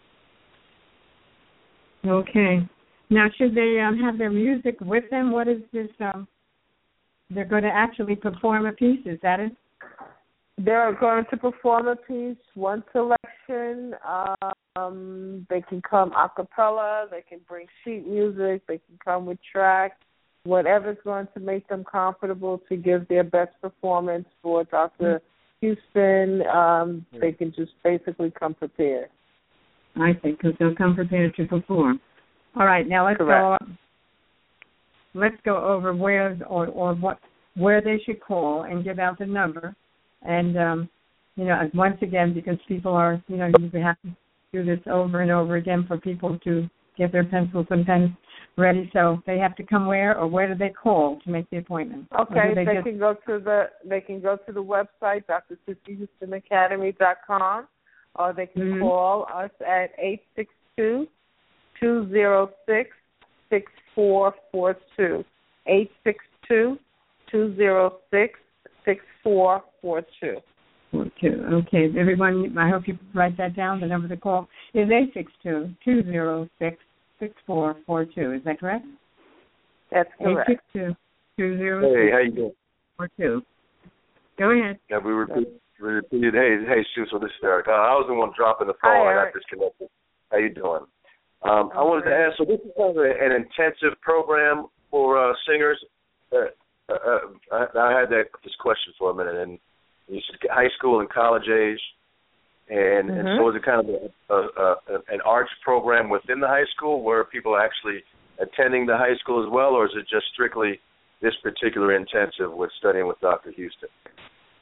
Okay. Now, should they um, have their music with them? What is this? Um, they're going to actually perform a piece. Is that it? They're going to perform a piece, one selection. Um, they can come a cappella. They can bring sheet music. They can come with tracks. Whatever's going to make them comfortable to give their best performance for Doctor Houston. Um, they can just basically come prepared. I think because they'll come prepared to perform. All right, now let's Correct. go. Let's go over where or, or what where they should call and give out the number. And um, you know, once again, because people are, you know, we have to do this over and over again for people to get their pencils and pens ready. So they have to come where, or where do they call to make the appointment? Okay, they, they just... can go to the they can go to the website, Doctor Sister Houston Academy dot com, or they can mm-hmm. call us at eight six two, two zero six, six four four two. eight six two, two zero six, six four four two. Two. Okay, everyone, I hope you write that down. The number to call is eight six two, two zero six, six four four two. Is that correct? That's correct. eight six two, two zero six, hey, how you doing? four two. Go ahead. Yeah, we repeat, we repeated. Hey, hey, Sue, so this is Eric. Uh, I was the one dropping the phone. Hi, I Eric. got disconnected. How you doing? Um, okay. I wanted to ask, so this is kind of an intensive program for uh, singers. Uh, uh, I, I had that this question for a minute, and you said high school and college age, and, mm-hmm. and so is it kind of a, a, a, an arts program within the high school where people are actually attending the high school as well, or is it just strictly this particular intensive with studying with Doctor Houston?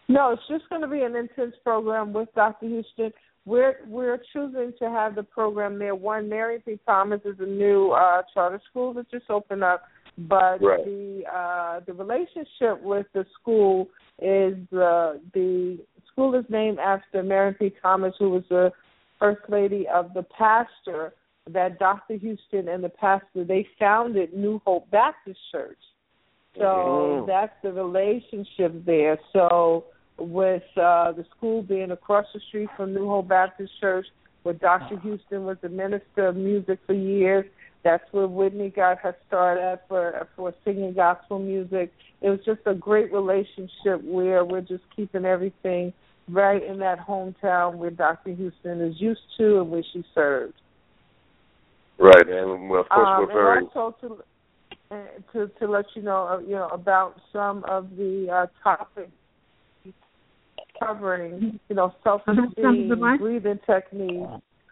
No, it's just going to be an intense program with Doctor Houston. We're we're choosing to have the program there. One, Mary P. Thomas is a new uh, charter school that just opened up, but right. the uh, the relationship with the school is uh, the school is named after Mary P. Thomas, who was the first lady of the pastor that Doctor Houston and the pastor, they founded New Hope Baptist Church. So mm-hmm. that's the relationship there. So with uh, the school being across the street from New Hope Baptist Church, where Doctor Houston was the minister of music for years, that's where Whitney got her start at for for singing gospel music. It was just a great relationship where we're just keeping everything right in that hometown where Doctor Houston is used to and where she served. Right, and well, of course um, we're very. And also to, to to let you know, uh, you know about some of the uh, topics covering, you know, self-esteem, breathing techniques,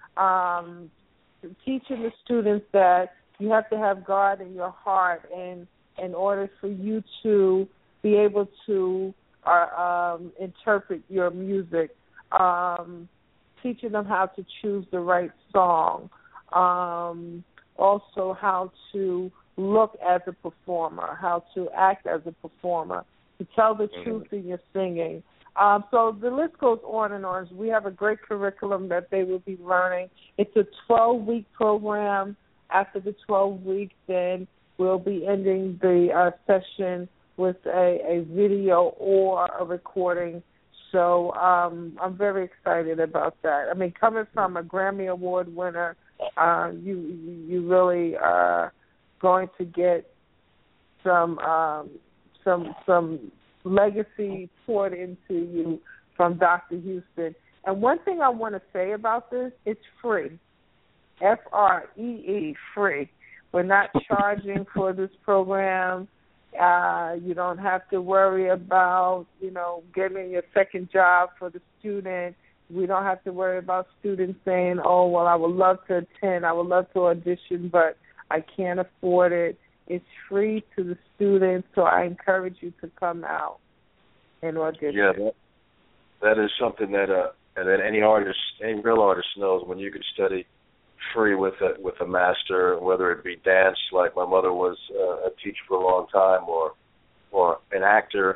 um, teaching the students that you have to have God in your heart, and in order for you to be able to uh, um, interpret your music, um, teaching them how to choose the right song. Um, also how to look as a performer, how to act as a performer, to tell the mm-hmm. truth in your singing. Um, so the list goes on and on. We have a great curriculum that they will be learning. It's a twelve-week program. After the twelve weeks, then we'll be ending the uh, session with a, a video or a recording. So um, I'm very excited about that. I mean, coming from a Grammy Award winner, Uh, you you really are going to get some um, some some legacy poured into you from Doctor Houston. And one thing I want to say about this, it's free. F R E E, free. We're not charging for this program. Uh, you don't have to worry about, you know, getting a second job for the student. We don't have to worry about students saying, oh, well, I would love to attend, I would love to audition, but I can't afford it. It's free to the students, so I encourage you to come out and audition. Yeah, that, that is something that uh, that any artist, any real artist knows. When you can study free with a, with a master, whether it be dance, like my mother was uh, a teacher for a long time, or or an actor,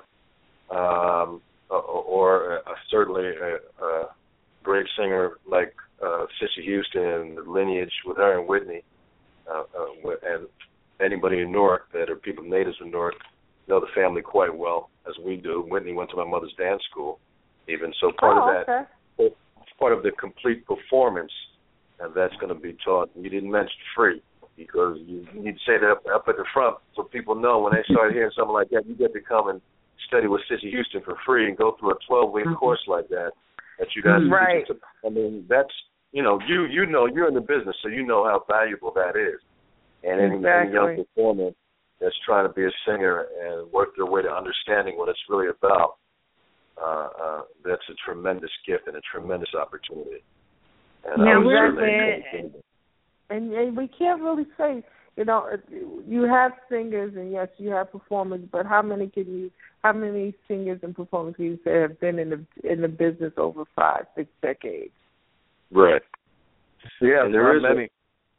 um, or, or uh, certainly a, a great singer like uh, Cissy Houston and the lineage with her and Whitney, uh, uh, and anybody in Newark that are people natives of Newark know the family quite well, as we do. Whitney went to my mother's dance school, even so. Part oh, of that, okay. part of the complete performance, and that's going to be taught. You didn't mention free, because you need to say that up, up at the front so people know when they start hearing something like that, you get to come and study with Cissy Houston for free and go through a twelve-week mm-hmm. course like that. That you guys, right? To, I mean, that's you know, you you know, you're in the business, so you know how valuable that is. And any, exactly. any young performer that's trying to be a singer and work their way to understanding what it's really about, uh, uh, that's a tremendous gift and a tremendous opportunity. And now, we're and, and we can't really say, you know, you have singers and yes, you have performers, but how many can you? How many singers and performers can you say have been in the in the business over five, six decades? Right. Yeah, and there is many.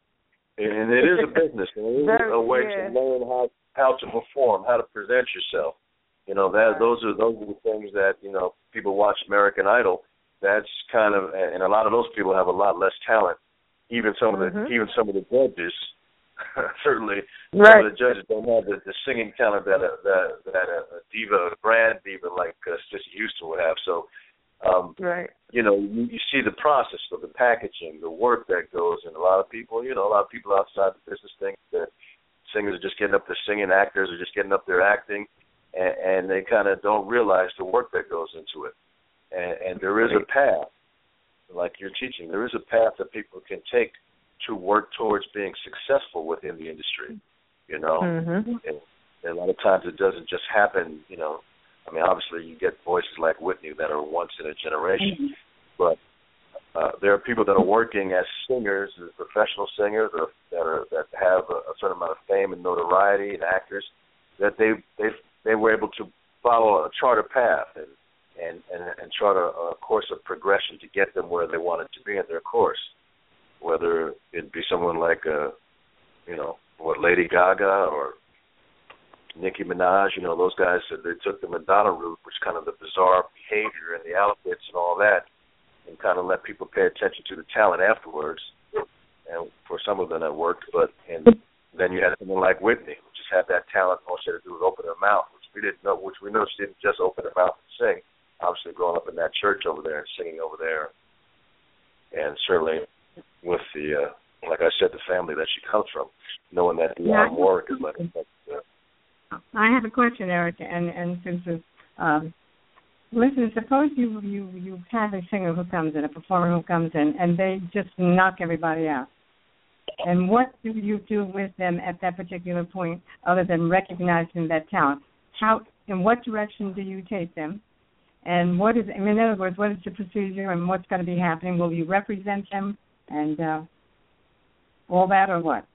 A, and it is a business. And it is Very, a way yeah. to learn how how to perform, how to present yourself. You know, that right. those are those are the things that, you know, people watch American Idol. That's kind of, and a lot of those people have a lot less talent. Even some of the mm-hmm. even some of the judges. Certainly, right. some of the judges don't have the, the singing talent that a, that, that a, a diva, a brand diva like uh, Cissy Houston would have. So, um, right. you know, you, you see the process of the packaging, the work that goes in. A lot of people, you know, a lot of people outside the business think that singers are just getting up there singing, actors are just getting up there acting, and, and they kind of don't realize the work that goes into it. And, and there is a path, like you're teaching, there is a path that people can take to work towards being successful within the industry, you know. Mm-hmm. And, and a lot of times it doesn't just happen, you know. I mean, obviously you get voices like Whitney that are once in a generation, mm-hmm. but uh, there are people that are working as singers, as professional singers, or that are that have a, a certain amount of fame and notoriety, and actors that they they they were able to follow a charter path and and, and, and chart a, a course of progression to get them where they wanted to be in their course. Whether it be someone like, uh, you know, what, Lady Gaga or Nicki Minaj, you know, those guys said they took the Madonna route, which kind of the bizarre behavior and the outfits and all that, and kind of let people pay attention to the talent afterwards. And for some of them that worked, but and then you had someone like Whitney, who just had that talent. All she had to do was open her mouth, which we didn't know, which we know she didn't just open her mouth and sing. Obviously, growing up in that church over there and singing over there, and certainly with the, uh, like I said, the family that she comes from, knowing that Dionne Warwick is like. Uh, I have a question, Eric, and and since it's, um, listen, suppose you you you have a singer who comes in, a performer who comes in, and they just knock everybody out. And what do you do with them at that particular point, other than recognizing that talent? How, in what direction do you take them? And what is, I mean, in other words, what is the procedure and what's going to be happening? Will you represent them and uh, all that, or what?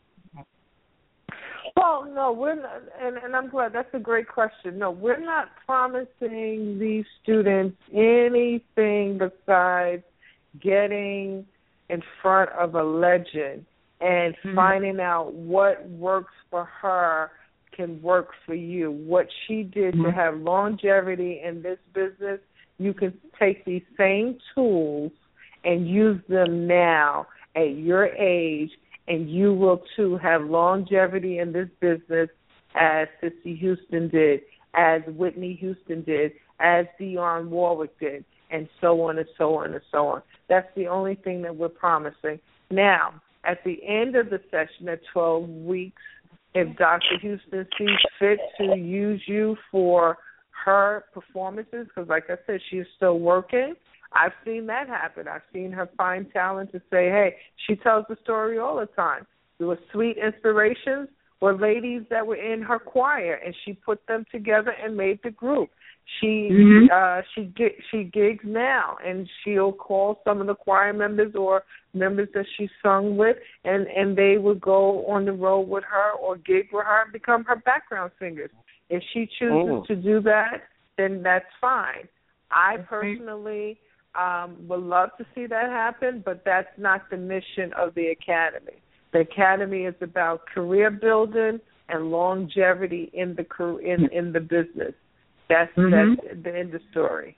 Well, no, we're not, and, and I'm glad, that's a great question. No, we're not promising these students anything besides getting in front of a legend and mm-hmm. finding out what works for her can work for you. What she did mm-hmm. to have longevity in this business, you can take these same tools and use them now at your age, and you will, too, have longevity in this business as Cissy Houston did, as Whitney Houston did, as Dionne Warwick did, and so on and so on and so on. That's the only thing that we're promising. Now, at the end of the session at twelve weeks, if Doctor Houston sees fit to use you for her performances, because like I said, she's still working, I've seen that happen. I've seen her find talent to say, hey, she tells the story all the time. There were sweet inspirations were ladies that were in her choir, and she put them together and made the group. She mm-hmm. uh, she she gigs now, and she'll call some of the choir members or members that she sung with, and, and they would go on the road with her or gig with her and become her background singers. If she chooses oh. to do that, then that's fine. I personally um, would love to see that happen, but that's not the mission of the Academy. The Academy is about career building and longevity in the in in the business. That's, mm-hmm. that's the end of the story.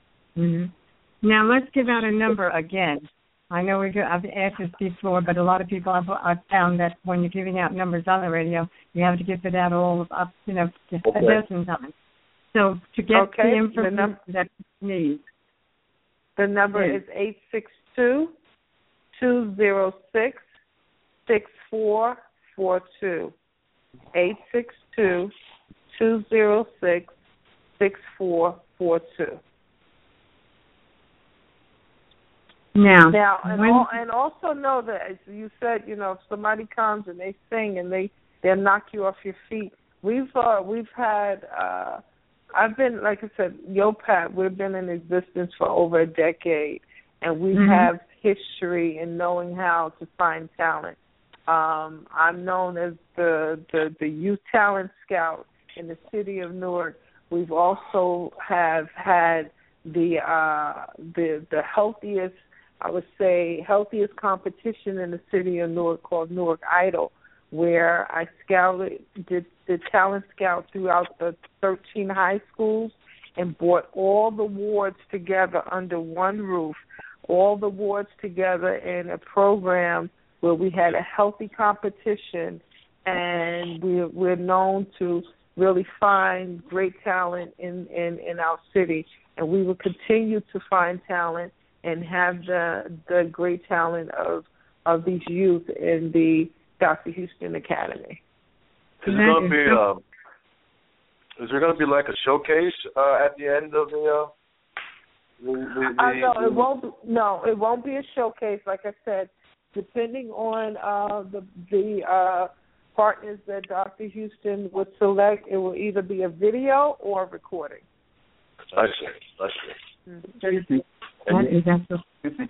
Mm-hmm. Now, let's give out a number again. I know we've, I've asked this before, but a lot of people have, have found that when you're giving out numbers on the radio, you have to give it out all up, you know, okay. a dozen times. So to get okay. the information the num- that you need. The number is eight six two, two zero six, six four four two. eight six two, two zero six, six four four two. Now, now and, all, and also know that, as you said, you know, if somebody comes and they sing and they they knock you off your feet, we've uh, we've had. Uh, I've been, like I said, YOPAT, we've been in existence for over a decade, and we mm-hmm. have history in knowing how to find talent. Um, I'm known as the, the the youth talent scout in the city of Newark. We've also have had the uh, the the healthiest, I would say, healthiest competition in the city of Newark called Newark Idol, where I scouted, did the talent scout throughout the thirteen high schools and brought all the wards together under one roof, all the wards together in a program where we had a healthy competition, and we're, we're known to really find great talent in, in, in our city. And we will continue to find talent and have the the great talent of, of these youth in the Doctor Houston Academy. Is there going to be uh, is there going to be like a showcase uh, at the end of the? Uh, the, the, the uh, no, it won't. Be, no, it won't be a showcase. Like I said, depending on uh, the the uh, partners that Doctor Houston would select, it will either be a video or a recording. I see. I see. Mm-hmm. That is absolutely.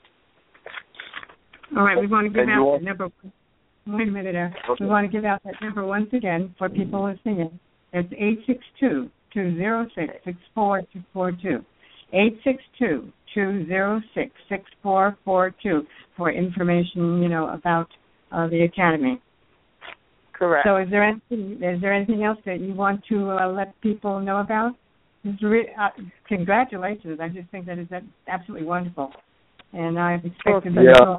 All right, we want to give and out the number. Wait a minute, Eric. Okay. We want to give out that number once again for people listening in. It's eight six two, two zero six, six four four two. eight six two, two zero six, six four four two for information, you know, about uh, the Academy. Correct. So is there anything, is there anything else that you want to uh, let people know about? Re- uh, congratulations. I just think that is absolutely wonderful. And I expect to be yeah.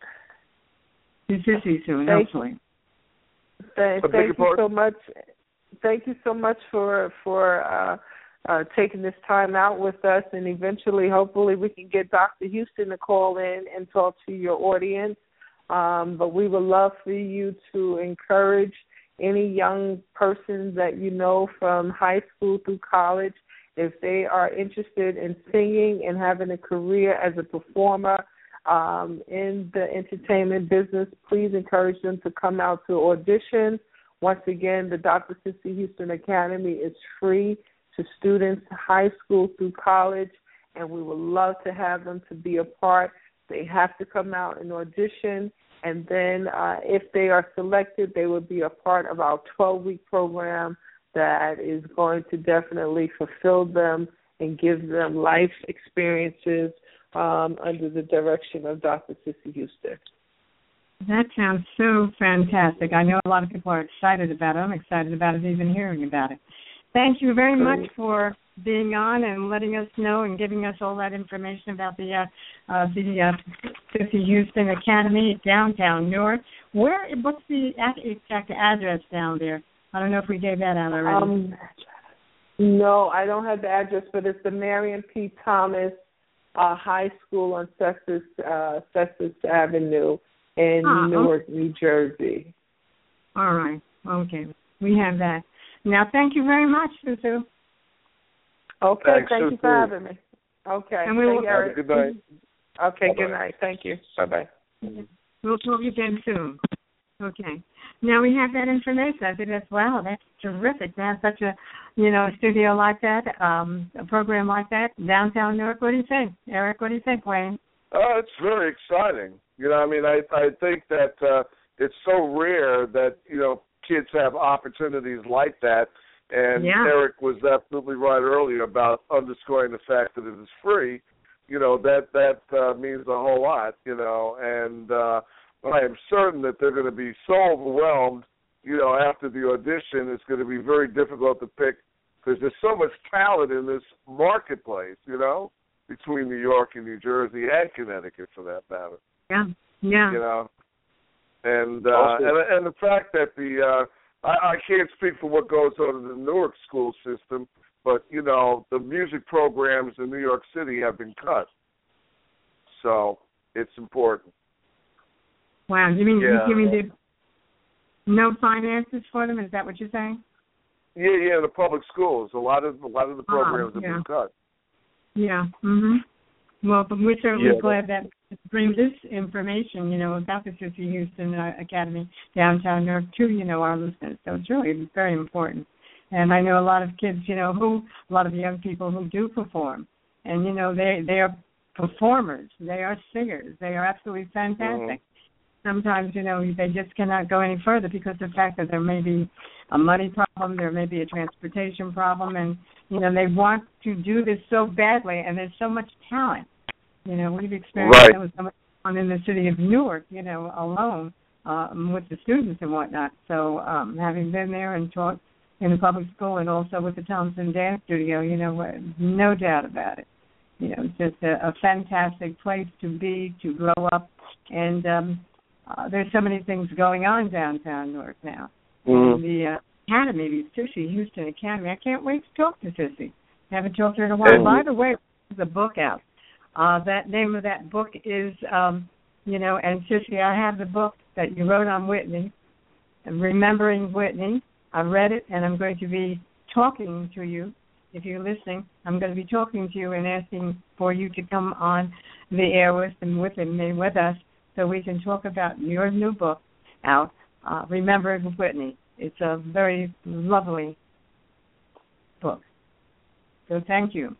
to Sissy soon, thank hopefully. Thank, thank you so much. Thank you so much for, for uh, uh, taking this time out with us. And eventually, hopefully, we can get Doctor Houston to call in and talk to your audience. Um, but we would love for you to encourage any young person that you know from high school through college, if they are interested in singing and having a career as a performer um, in the entertainment business, please encourage them to come out to audition. Once again, the Doctor Cissy Houston Academy is free to students high school through college, and we would love to have them to be a part. They have to come out and audition, and then uh, if they are selected, they will be a part of our twelve-week program that is going to definitely fulfill them and give them life experiences um, under the direction of Doctor Cissy Houston. That sounds so fantastic. I know a lot of people are excited about it. I'm excited about it, even hearing about it. Thank you very much for being on and letting us know and giving us all that information about the uh, uh, the uh, Cissy Houston Academy downtown Newark. Where? What's the exact address down there? I don't know if we gave that out already. Um, no, I don't have the address, but it's the Marion P. Thomas uh, High School on Cessus, uh, Cessus Avenue in ah, Newark, okay. New Jersey. All right. Okay. We have that. Now, thank you very much, Susu. Okay. Thanks, thank Susu. you for having me. Okay. And we will have a good night. Okay. Bye-bye. Good night. Thank you. Bye-bye. We'll talk again soon. Okay. Now we have that information. I think that's, wow, that's terrific to have such a, you know, a studio like that, um, a program like that, downtown Newark. What do you think, Eric? What do you think, Wayne? Oh, it's very exciting. You know, I mean, I I think that uh, it's so rare that, you know, kids have opportunities like that. And yeah. Eric was absolutely right earlier about underscoring the fact that it is free. You know, that, that uh, means a whole lot, you know, and uh, I am certain that they're going to be so overwhelmed, you know, after the audition. It's going to be very difficult to pick because there's so much talent in this marketplace, you know, between New York and New Jersey and Connecticut, for that matter. Yeah, yeah. You know, and uh, and and the fact that the uh, I, I can't speak for what goes on in the Newark school system, but you know, the music programs in New York City have been cut, so it's important. Wow, you mean yeah. you mean the no finances for them? Is that what you're saying? Yeah, yeah, the public schools. A lot of a lot of the programs oh, yeah. have been cut. Yeah. Mhm. Well, but we're certainly yeah. glad that bring this information, you know, about the Cissy Houston uh, Academy downtown Newark to, you know, our listeners. So it's really very important. And I know a lot of kids, you know, who a lot of young people who do perform, and you know, they they are performers, they are singers, they are absolutely fantastic. Mm-hmm. Sometimes, you know, they just cannot go any further because of the fact that there may be a money problem, there may be a transportation problem, and, you know, they want to do this so badly, and there's so much talent. You know, we've experienced right. that with so much talent in the city of Newark, you know, alone um, with the students and whatnot. So um, having been there and taught in the public school and also with the Thompson Dance Studio, you know, no doubt about it. You know, it's just a, a fantastic place to be, to grow up, and um, Uh, there's so many things going on downtown Newark now. Mm-hmm. And the uh, Academy, the Cissy Houston Academy, I can't wait to talk to Cissy. I haven't talked to her in a while. And by the way, there's a book out. Uh, that name of that book is, um, you know, and Cissy, I have the book that you wrote on Whitney, Remembering Whitney. I read it, and I'm going to be talking to you. If you're listening, I'm going to be talking to you and asking for you to come on the air with and with, and with us, so we can talk about your new book out, uh, Remembering Whitney. It's a very lovely book. So thank you.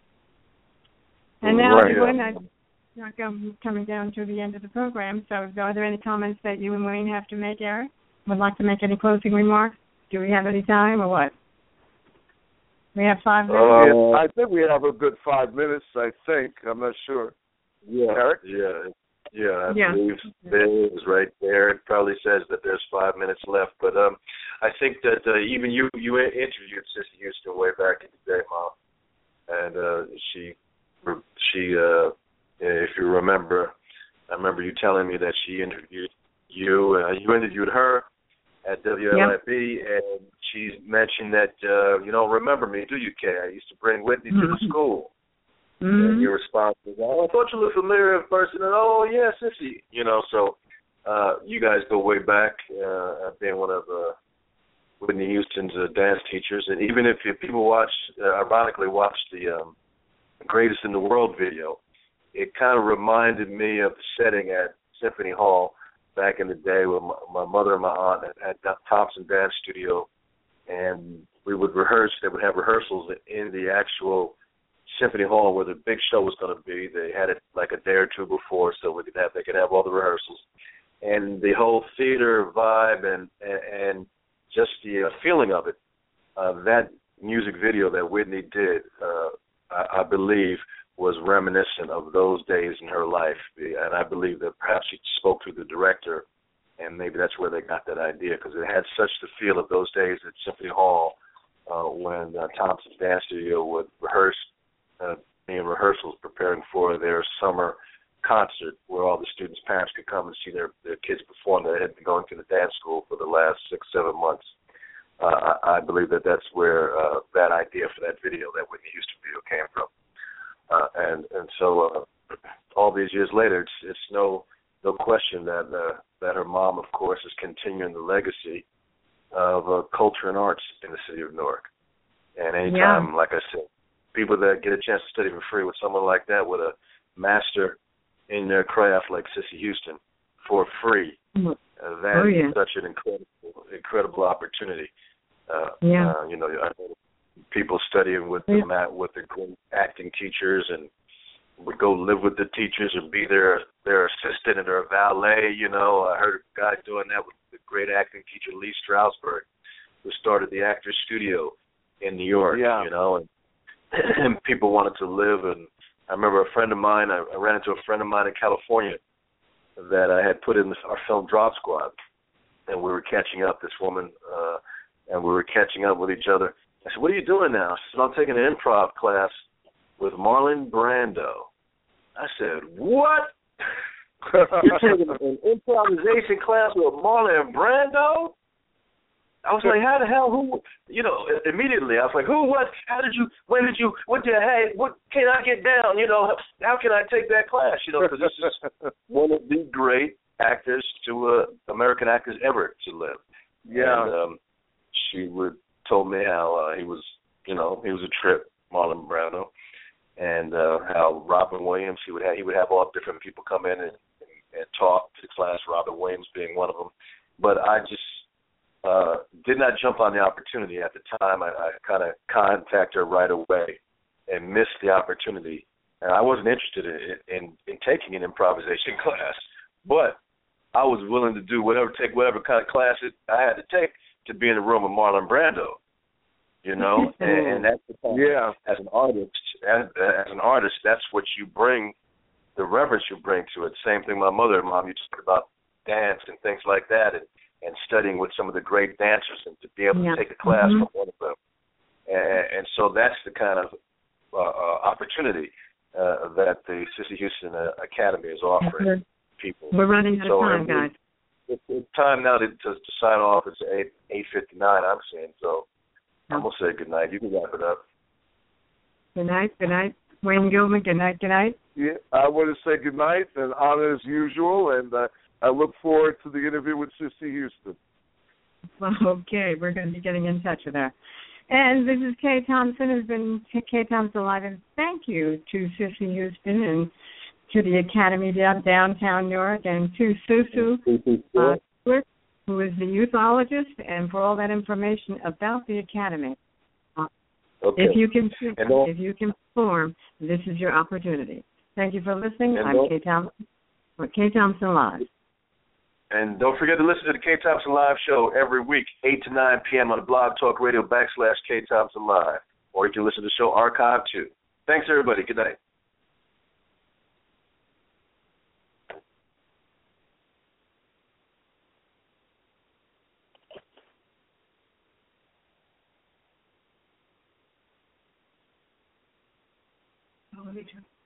And now, right, everyone, yeah. I'm coming down to the end of the program, so are there any comments that you and Wayne have to make, Eric? Would like to make any closing remarks? Do we have any time or what? We have five minutes. Uh, yeah, I think we have a good five minutes. I think I'm not sure. Yeah, Eric? yeah, yeah. I yeah. believe there is right there. It probably says that there's five minutes left, but um, I think that uh, even you you interviewed Sissy Houston way back in the day, Mom, and uh, she she uh, if you remember, I remember you telling me that she interviewed you. Uh, you interviewed her at W L I B, yep. And she mentioned that, uh, you don't remember me, do you, Kay? I used to bring Whitney mm-hmm. to the school. Mm-hmm. And your response was, oh, I thought you looked familiar at first, and then, oh, yeah, Sissy. You know, so uh, you guys go way back, uh, being one of uh, Whitney Houston's uh, dance teachers. And even if you, people watch, uh, ironically, watch the um, Greatest in the World video, it kind of reminded me of the setting at Symphony Hall back in the day with my, my mother and my aunt at, at Thompson Dance Studio, and we would rehearse. They would have rehearsals in the actual Symphony Hall where the big show was going to be. They had it like a day or two before, so we could have they could have all the rehearsals, and the whole theater vibe and and, and just the uh, feeling of it. Uh, that music video that Whitney did, uh, I, I believe, was reminiscent of those days in her life, and I believe that perhaps she spoke to the director, and maybe that's where they got that idea, because it had such the feel of those days at Symphony Hall uh, when uh, Thompson's Dance Studio would rehearse, uh, in rehearsals, preparing for their summer concert, where all the students' parents could come and see their, their kids perform that had been going to the dance school for the last six, seven months. Uh, I, I believe that that's where uh, that idea for that video, that Whitney Houston video, came from. Uh, and and so uh, all these years later, it's it's no no question that uh, that her mom, of course, is continuing the legacy of uh, culture and arts in the city of Newark. And anytime, yeah. like I said, people that get a chance to study for free with someone like that, with a master in their craft like Sissy Houston, for free, mm-hmm. uh, that oh, yeah. is such an incredible incredible opportunity. Uh, yeah. Uh, you know, I know people studying with yeah. the with the great acting teachers, and would go live with the teachers and be their their assistant and their valet. You know, I heard a guy doing that with the great acting teacher Lee Strasberg, who started the Actors Studio in New York. Yeah. You know, and, and people wanted to live. And I remember a friend of mine. I, I ran into a friend of mine in California that I had put in this, our film Drop Squad, and we were catching up. This woman, uh, and we were catching up with each other. I said, what are you doing now? She said, I'm taking an improv class with Marlon Brando. I said, what? You're taking an improvisation class with Marlon Brando? I was like, how the hell, who, you know, immediately I was like, who, what, how did you, when did you, what did, hey, what can I get down, you know, how can I take that class, you know, because this is one of the great actors to, uh, American actors ever to live. Yeah. And um, she would, told me how uh, he was, you know, he was a trip, Marlon Brando, and uh, how Robin Williams, he would have, he would have all different people come in and, and, and talk to the class, Robin Williams being one of them. But I just uh, did not jump on the opportunity at the time. I, I kind of contacted her right away and missed the opportunity. And I wasn't interested in, in, in taking an improvisation class, but I was willing to do whatever, take whatever kind of class it, I had to take to be in the room with Marlon Brando, you know, and, and that's the point. Yeah. As an artist, as, as an artist, that's what you bring, the reverence you bring to it. Same thing, my mother and mom, you talk about dance and things like that, and, and studying with some of the great dancers, and to be able yeah. to take a class mm-hmm. from one of them, and, and so that's the kind of uh, uh, opportunity uh, that the Sissy Houston uh, Academy is offering mm-hmm. people. We're running out of so time, guys. It's, it's time now to, to, to sign off. It's eight eight fifty nine. I'm saying so. I'm gonna say good night. You can wrap it up. Good night. Good night, Wayne Gilman. Good night. Good night. Yeah, I want to say good night and honor as usual, and uh, I look forward to the interview with Sissy Houston. Okay, we're going to be getting in touch with her. And this is Kay Thompson, who's been Kay Thompson Live, and thank you to Sissy Houston and to the Academy down downtown Newark, and to Susu, uh, who is the youthologist, and for all that information about the Academy. Uh, okay. If you can, if you can perform, this is your opportunity. Thank you for listening. And I'm Kay Thompson for Kay Thompson Live. And don't forget to listen to the Kay Thompson Live show every week, eight to nine p.m. on the Blog Talk Radio backslash Kay Thompson Live. or you can listen to the show archive too. Thanks, everybody. Good night. Oh, let me turn.